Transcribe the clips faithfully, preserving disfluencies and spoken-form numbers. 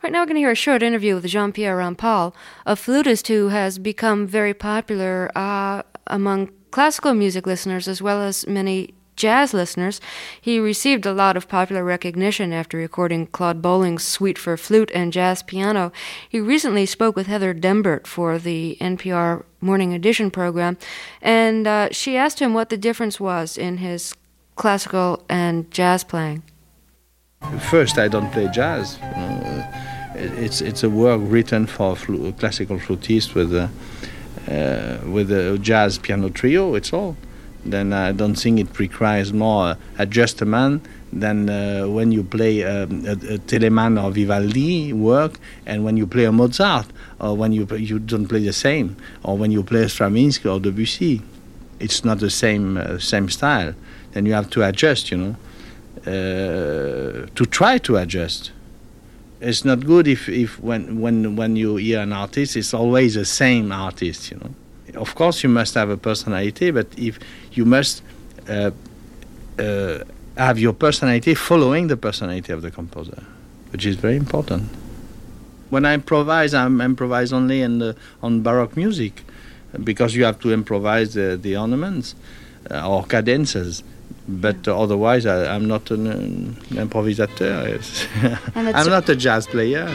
Right now we're going to hear a short interview with Jean-Pierre Rampal, a flutist who has become very popular uh, among classical music listeners as well as many jazz listeners. He received a lot of popular recognition after recording Claude Bolling's Suite for Flute and Jazz Piano. He recently spoke with Heather Dembert for the N P R Morning Edition program, and uh, she asked him what the difference was in his classical and jazz playing. First, I don't play jazz. You know, it's it's a work written for flu- classical flutist with a uh, with a jazz piano trio. It's all. Then I don't think it requires more adjustment than uh, when you play um, a, a Telemann or Vivaldi work, and when you play a Mozart, or when you you don't play the same, or when you play Stravinsky or Debussy. It's not the same uh, same style. Then you have to adjust. You know. Uh, to try to adjust. It's not good if, if when, when when you hear an artist, it's always the same artist, you know. Of course, you must have a personality, but if you must uh, uh, have your personality following the personality of the composer, which is very important. When I improvise, I improvise only in the, on Baroque music, because you have to improvise the, the ornaments uh, or cadences. But uh, otherwise, I, I'm not an, an improvisateur. Yes. I'm not a jazz player.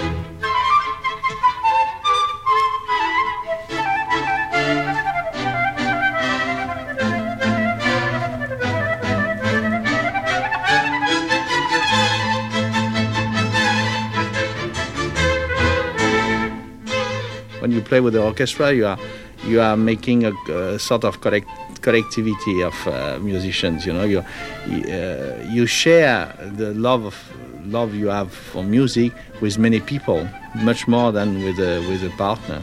When you play with the orchestra, you are you are making a, a sort of collect. collectivity of uh, musicians, you know, you uh, you share the love of love you have for music with many people, much more than with a with a partner.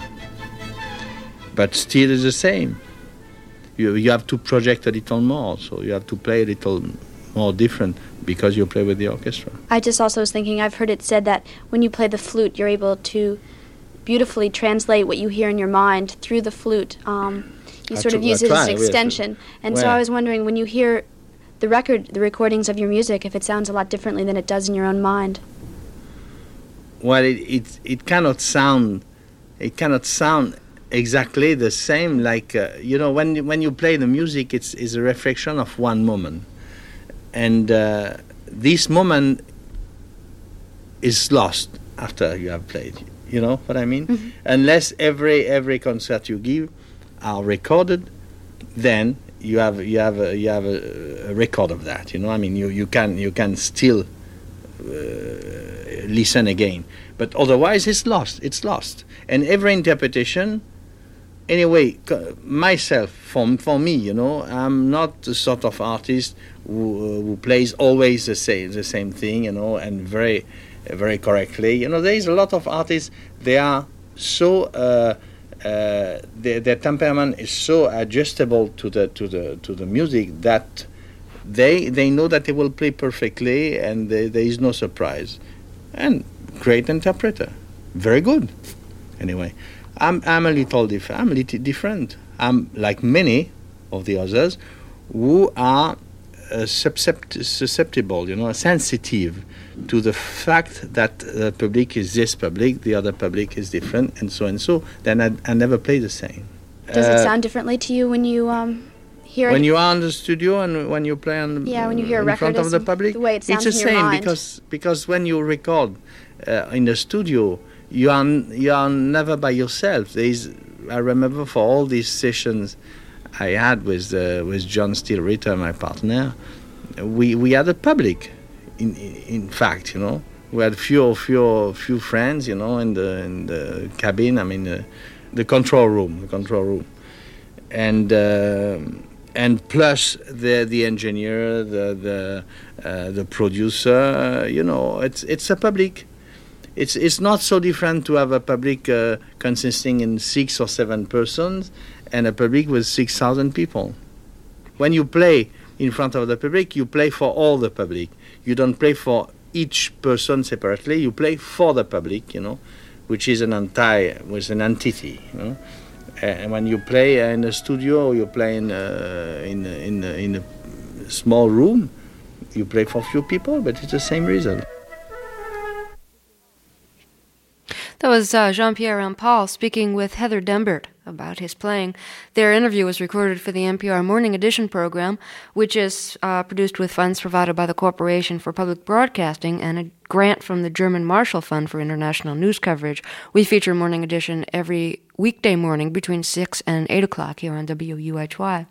But still, it's the same. You you have to project a little more, so you have to play a little more different because you play with the orchestra. I just also was thinking, I've heard it said that when you play the flute, you're able to beautifully translate what you hear in your mind through the flute. Um, You sort of use it as an extension. And so I was wondering, when you hear the record, the recordings of your music, if it sounds a lot differently than it does in your own mind. Well, it it, it cannot sound, it cannot sound exactly the same. Like uh, you know, when when you play the music, it's is a reflection of one moment, and uh, this moment is lost after you have played. You know what I mean? Mm-hmm. Unless every every concert you give are recorded, then you have you have a, you have a, a record of that. You know, I mean, you, you can you can still uh, listen again, but otherwise it's lost. It's lost, and every interpretation. Anyway, myself, for for me, you know, I'm not the sort of artist who, who plays always the same the same thing, you know, and very very correctly. You know, there is a lot of artists. They are so. Uh, Uh, their, their temperament is so adjustable to the to the to the music that they they know that they will play perfectly, and they, there is no surprise. And great interpreter, very good. Anyway, I'm I'm a little different. I'm a little different. I'm like many of the others who are uh, suscept- susceptible, you know, sensitive to the fact that the public is this public, the other public is different, and so and so, then I, I never play the same. Does uh, it sound differently to you when you um, hear when it? you are in the studio and when you play on yeah, when you hear a in record front of the public? The way it sounds it's the in your same mind. because because when you record uh, in the studio, you are you are never by yourself. There is, I remember for all these sessions I had with uh, with John Steele Ritter, my partner, we we had a public. In, in fact, you know, we had few, few, few friends, you know, in the in the cabin. I mean, uh, the control room, the control room, and uh, and plus the the engineer, the the uh, the producer. Uh, you know, it's it's a public. It's it's not so different to have a public uh, consisting in six or seven persons, and a public with six thousand people. When you play in front of the public, you play for all the public. You don't play for each person separately. You play for the public, you know, which is an entire, with an entity. You know, and when you play in a studio, you play in a, in a, in a, in a small room. You play for few people, but it's the same reason. That was uh, Jean-Pierre Rampal speaking with Heather Dembert about his playing. Their interview was recorded for the N P R Morning Edition program, which is uh, produced with funds provided by the Corporation for Public Broadcasting and a grant from the German Marshall Fund for International News Coverage. We feature Morning Edition every weekday morning between six and eight o'clock here on W U H Y.